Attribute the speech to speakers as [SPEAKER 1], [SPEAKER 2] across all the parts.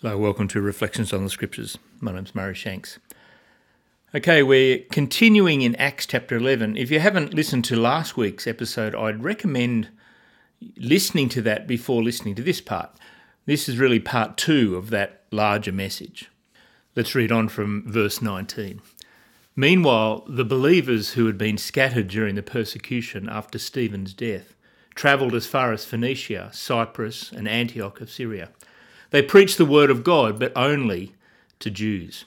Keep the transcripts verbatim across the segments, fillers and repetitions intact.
[SPEAKER 1] Hello, welcome to Reflections on the Scriptures. My name's Murray Shanks. Okay, we're continuing in Acts chapter eleven. If you haven't listened to last week's episode, I'd recommend listening to that before listening to this part. This is really part two of that larger message. Let's read on from verse nineteen. Meanwhile, the believers who had been scattered during the persecution after Stephen's death travelled as far as Phoenicia, Cyprus, and Antioch of Syria. They preached the word of God, but only to Jews.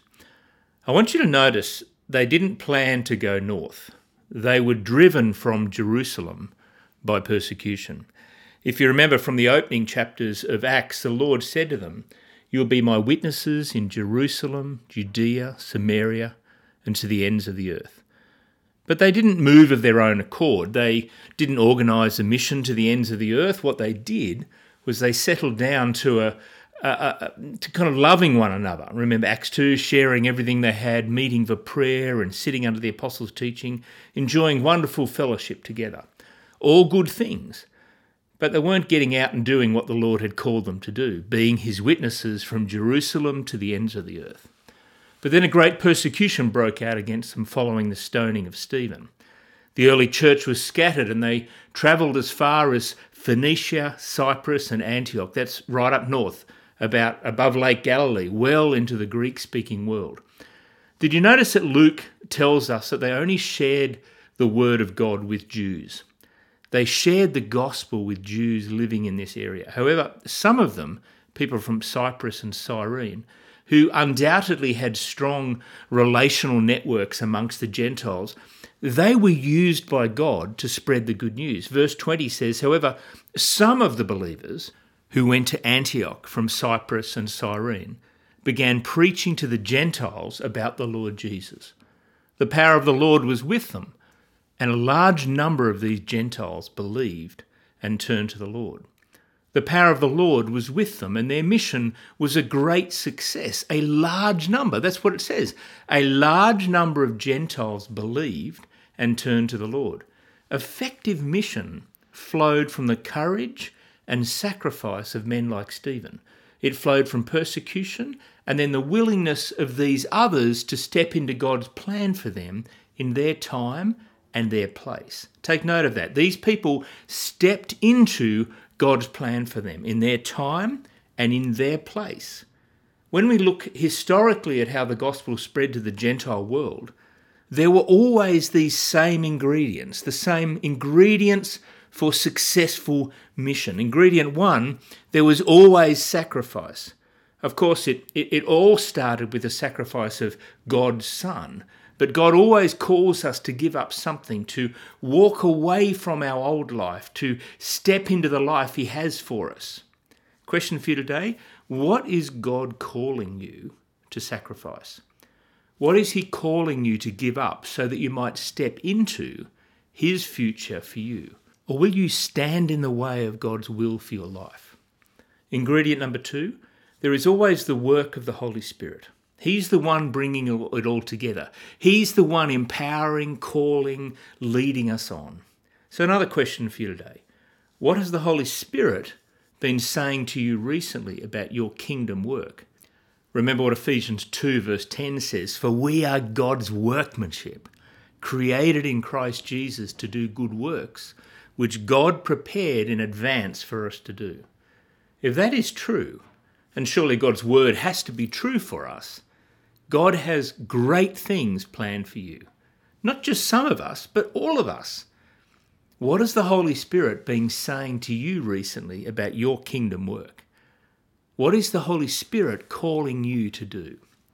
[SPEAKER 1] I want you to notice they didn't plan to go north. They were driven from Jerusalem by persecution. If you remember from the opening chapters of Acts, the Lord said to them, "You will be my witnesses in Jerusalem, Judea, Samaria, and to the ends of the earth." But they didn't move of their own accord. They didn't organise a mission to the ends of the earth. What they did was they settled down to a Uh, uh, to kind of loving one another. Remember Acts two, sharing everything they had, meeting for prayer and sitting under the apostles' teaching, enjoying wonderful fellowship together. All good things. But they weren't getting out and doing what the Lord had called them to do, being his witnesses from Jerusalem to the ends of the earth. But then a great persecution broke out against them following the stoning of Stephen. The early church was scattered and they travelled as far as Phoenicia, Cyprus and Antioch. That's right up north, about above Lake Galilee, well into the Greek-speaking world. Did you notice that Luke tells us that they only shared the word of God with Jews? They shared the gospel with Jews living in this area. However, some of them, people from Cyprus and Cyrene, who undoubtedly had strong relational networks amongst the Gentiles, they were used by God to spread the good news. Verse twenty says, however, some of the believers who went to Antioch from Cyprus and Cyrene began preaching to the Gentiles about the Lord Jesus. The power of the Lord was with them, and a large number of these Gentiles believed and turned to the Lord. The power of the Lord was with them, and their mission was a great success. A large number, that's what it says. A large number of Gentiles believed and turned to the Lord. Effective mission flowed from the courage and sacrifice of men like Stephen. It flowed from persecution and then the willingness of these others to step into God's plan for them in their time and their place. Take note of that. These people stepped into God's plan for them in their time and in their place. When we look historically at how the gospel spread to the Gentile world, there were always these same ingredients, the same ingredients for successful mission. Ingredient one, there was always sacrifice. Of course, it, it, it all started with the sacrifice of God's Son, but God always calls us to give up something, to walk away from our old life, to step into the life he has for us. Question for you today, what is God calling you to sacrifice? What is he calling you to give up so that you might step into his future for you? Or will you stand in the way of God's will for your life? Ingredient number two, there is always the work of the Holy Spirit. He's the one bringing it all together. He's the one empowering, calling, leading us on. So another question for you today. What has the Holy Spirit been saying to you recently about your kingdom work? Remember what Ephesians two verse ten says, "For we are God's workmanship, created in Christ Jesus to do good works, which God prepared in advance for us to do." If that is true, and surely God's word has to be true for us, God has great things planned for you. Not just some of us, but all of us. What has the Holy Spirit been saying to you recently about your kingdom work? What is the Holy Spirit calling you to do?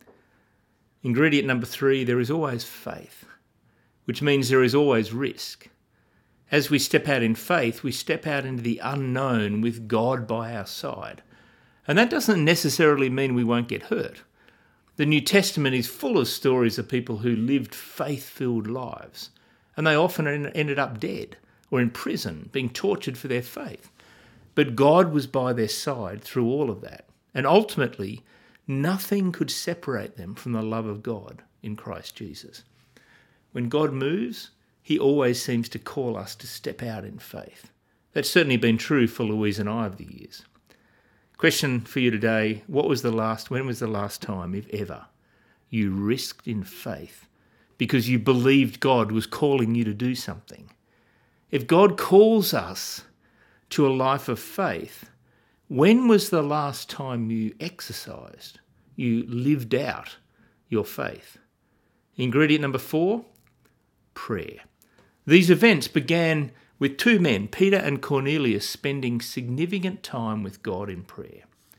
[SPEAKER 1] Ingredient number three, there is always faith, which means there is always risk. As we step out in faith, we step out into the unknown with God by our side. And that doesn't necessarily mean we won't get hurt. The New Testament is full of stories of people who lived faith-filled lives, and they often ended up dead or in prison, being tortured for their faith. But God was by their side through all of that. And ultimately, nothing could separate them from the love of God in Christ Jesus. When God moves, he always seems to call us to step out in faith. That's certainly been true for Louise and I over the years. Question for you today, what was the last, when was the last time, if ever, you risked in faith because you believed God was calling you to do something? If God calls us to a life of faith, when was the last time you exercised, you lived out your faith? Ingredient number four, prayer. These events began with two men, Peter and Cornelius, spending significant time with God in prayer.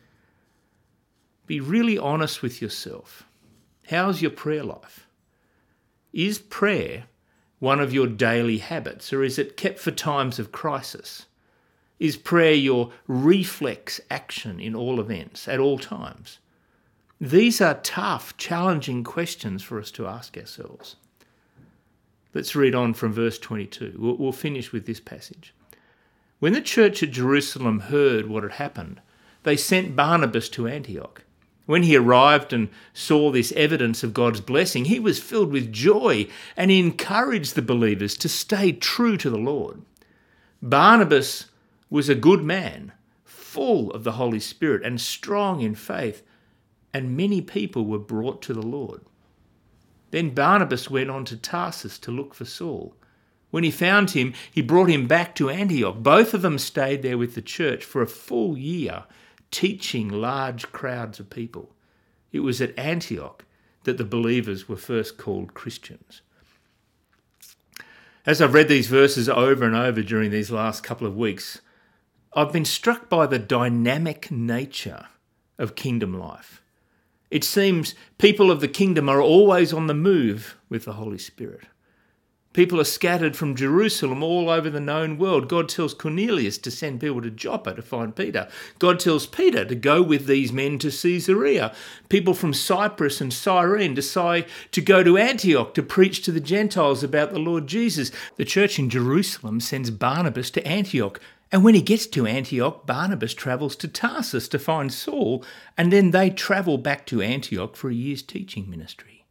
[SPEAKER 1] Be really honest with yourself. How's your prayer life? Is prayer one of your daily habits, or is it kept for times of crisis? Is prayer your reflex action in all events, at all times? These are tough, challenging questions for us to ask ourselves. Let's read on from verse twenty-two. We'll, we'll finish with this passage. When the church at Jerusalem heard what had happened, they sent Barnabas to Antioch. When he arrived and saw this evidence of God's blessing, he was filled with joy and he encouraged the believers to stay true to the Lord. Barnabas was a good man, full of the Holy Spirit and strong in faith, and many people were brought to the Lord. Then Barnabas went on to Tarsus to look for Saul. When he found him, he brought him back to Antioch. Both of them stayed there with the church for a full year, teaching large crowds of people. It was at Antioch that the believers were first called Christians. As I've read these verses over and over during these last couple of weeks, I've been struck by the dynamic nature of kingdom life. It seems people of the kingdom are always on the move with the Holy Spirit. People are scattered from Jerusalem all over the known world. God tells Cornelius to send people to Joppa to find Peter. God tells Peter to go with these men to Caesarea. People from Cyprus and Cyrene decide to go to Antioch to preach to the Gentiles about the Lord Jesus. The church in Jerusalem sends Barnabas to Antioch. And when he gets to Antioch, Barnabas travels to Tarsus to find Saul, and then they travel back to Antioch for a year's teaching ministry.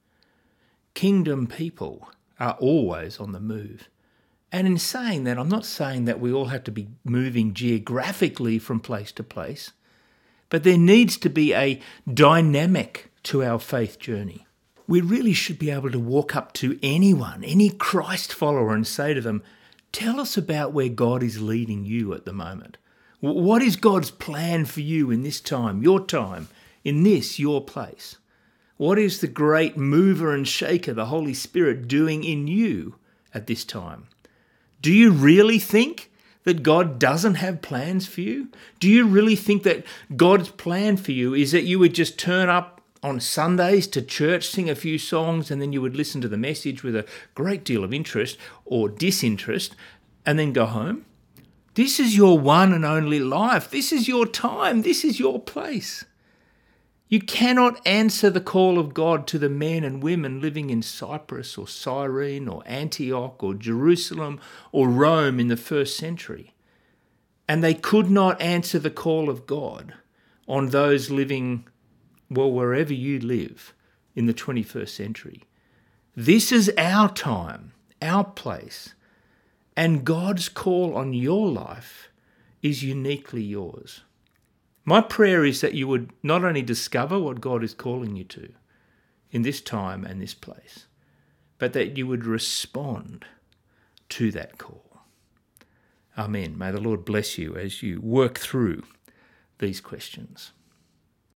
[SPEAKER 1] Kingdom people are always on the move. And in saying that, I'm not saying that we all have to be moving geographically from place to place, but there needs to be a dynamic to our faith journey. We really should be able to walk up to anyone, any Christ follower, and say to them, tell us about where God is leading you at the moment. What is God's plan for you in this time, your time, in this, your place? What is the great mover and shaker, the Holy Spirit, doing in you at this time? Do you really think that God doesn't have plans for you? Do you really think that God's plan for you is that you would just turn up on Sundays to church, sing a few songs, and then you would listen to the message with a great deal of interest or disinterest, and then go home? This is your one and only life. This is your time. This is your place. You cannot answer the call of God to the men and women living in Cyprus or Cyrene or Antioch or Jerusalem or Rome in the first century. And they could not answer the call of God on those living, well, wherever you live in the twenty-first century. This is our time, our place, and God's call on your life is uniquely yours. My prayer is that you would not only discover what God is calling you to in this time and this place, but that you would respond to that call. Amen. May the Lord bless you as you work through these questions.